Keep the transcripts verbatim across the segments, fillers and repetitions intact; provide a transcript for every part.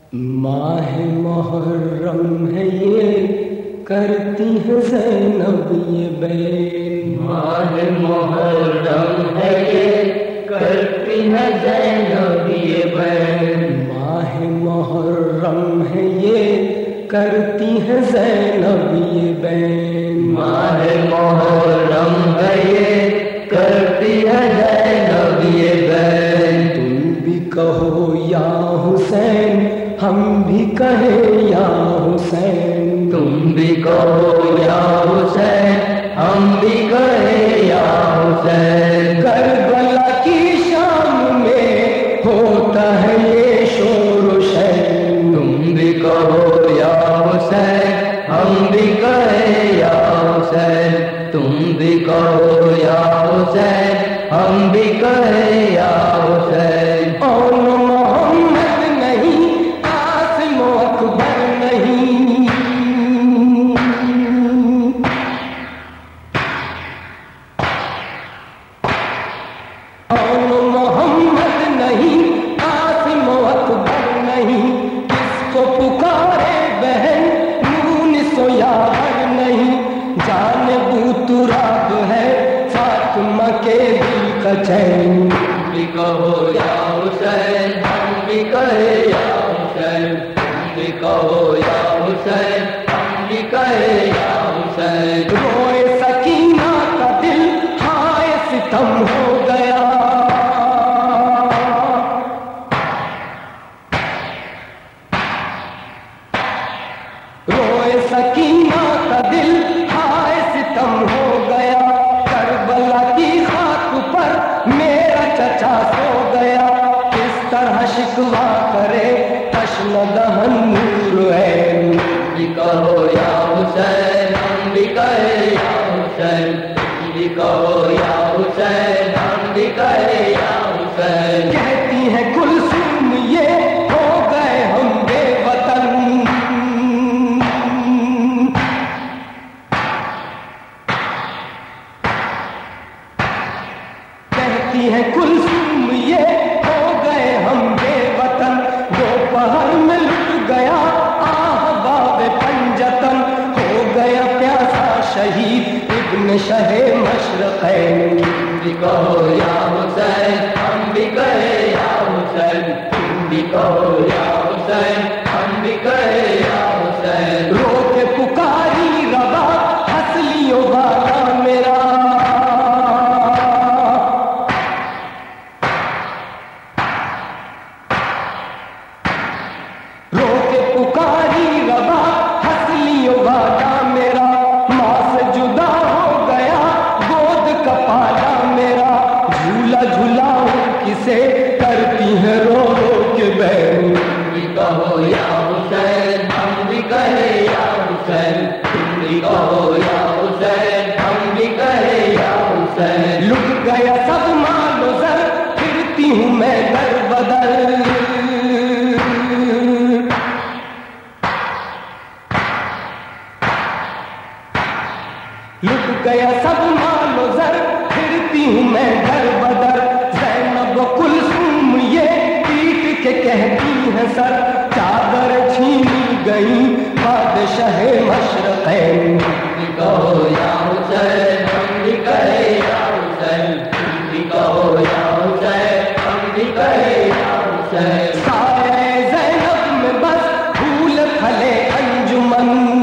ماہ محرم ہے یہ کرتی ہے زینب یہ بین، ماہ محرم ہے یہ کرتی ہے زینب یہ بین، ماہ محرم ہے یہ کرتی ہے زینب یہ بین، ماہ محرم ہے یہ کرتی ہے زینب یہ بین، تم بھی کہو یا حسین ہم بھی کہیں یا حسین، تم بھی کہو یا حسین ہم بھی کہیں یا حسین، کربلا کی شام میں ہوتا ہے یہ شور و شین، تم بھی کہو یا حسین ہم بھی کہیں یا حسین، تم بھی کہو یا حسین ہم بھی کہیں یا حسین، کون محمد نہیں قاسم و اکبر نہیں، کون محمد نہیں قاسم و اکبر نہیں، کس کو پکارے بہن مونس و یاور نہیں، جان بو تراب ہے فاطمہ کے دل کا چین، تم بھی کہو یا حسین ہم بھی کہیں یا حسین، تم بھی کہو یا حسین ہم بھی کہیں یا حسین، روئے سکینہ کا دل ہائے ستم ہو گیا، روئے سکینہ کا دل ہائے ستم ہو گیا، کربلا کی خاک پر میرا چچا سو گیا، کس طرح شکوا کرے تشن دہن نور عین، تم بھی کہو یا حسین ہم بھی کہیں یا حسین، تم بھی کہو یا حسین ہم بھی کہیں یا حسین، کہتی ہے کلثوم یہ ہو گئے ہم بے وطن، کہتی ہے کلثوم یہ ہو گئے ہم بے وطن، دوپہر میں لٹ گیا آہ باب پنجتن، ہو گیا پیاسا شہید ابن شہ مشرقین، تم بھی کہو یا حسین ہم بھی کہیں یا حسین، تم بھی کہو یا حسین ہم بھی کہیں یا حسین، رو کے پکاری روا ہنسلیوں والا میرا، رو کے پکاری روا ہنسلیوں والا میرا، ماں سے جدا ہو گیا گود کا پالا میرا، جھولا جھلاؤں کسے کرتی ہے رو رو کے بہن، تم بھی کہو یا حسین ہم بھی کہیں یا حسین، تم بھی کہو یا حسین ہم بھی کہیں یا حسین، لٹ گیا سب مال و زر پھرتی ہوں میں در بدر، لٹ گیا سب مال و زر پھرتی ہوں میں در بدر، زینب و کلثوم یہ پیٹ کے کہتی ہیں سر، چادر چھینی گئی بادشاہ مشرقین، تم بھی کہو یا حسین ہم بھی کہیں یا حسین، تم بھی کہو یا حسین ہم بھی کہیں یا حسین، سائے زینب میں بس پھول پھلے انجمن،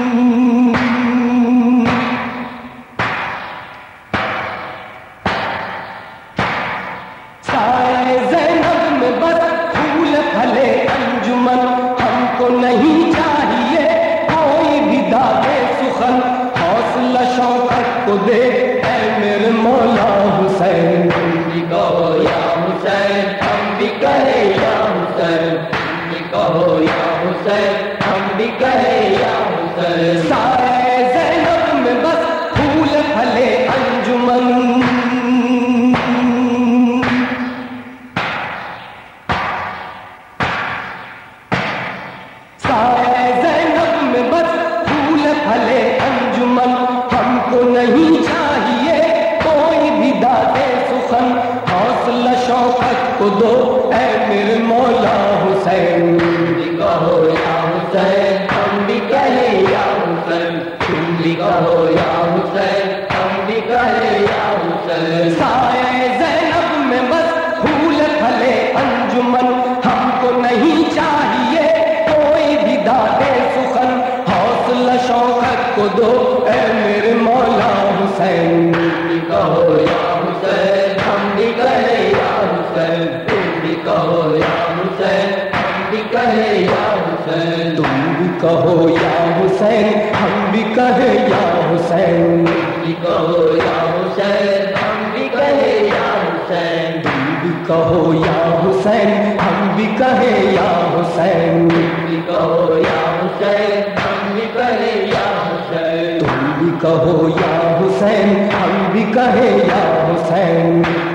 سائے زینب میں بس پھول پھلے انجمن، ہم کو نہیں چاہیے کوئی بھی دادے سخن، حوصلہ شوقت کو دے اے میرے مولا حسین، تم بھی کہو یا حسین ہم بھی کہیں یا حسین، تم بھی کہو یا حسین ہم بھی کہیں یا حسین، سائے زینب میں بس پھول پھلے انجمن، سائے زینب میں بس پھول پھلے انجمن، ہم کو نہیں چاہیے کوئی بھی دادے سخن، حوصلہ شوقت کو دو اے میرے مولا حسین، کو دو اے میرے مولا حسین، تم بھی کہو یا حسین ہم بھی کہیں یا حسین، تم بھی کہو یا حسین ہم بھی کہیں یا حسین، تم بھی کہو یا حسین ہم بھی کہیں یا حسین، تم بھی کہو یا حسین ہم بھی کہیں یا حسین، تم بھی کہو یا حسین ہم بھی کہیں یا حسین، تم بھی کہو یا حسین ہم بھی کہیں یا حسین، تم بھی کہو یا حسین ہم بھی کہیں یا حسین۔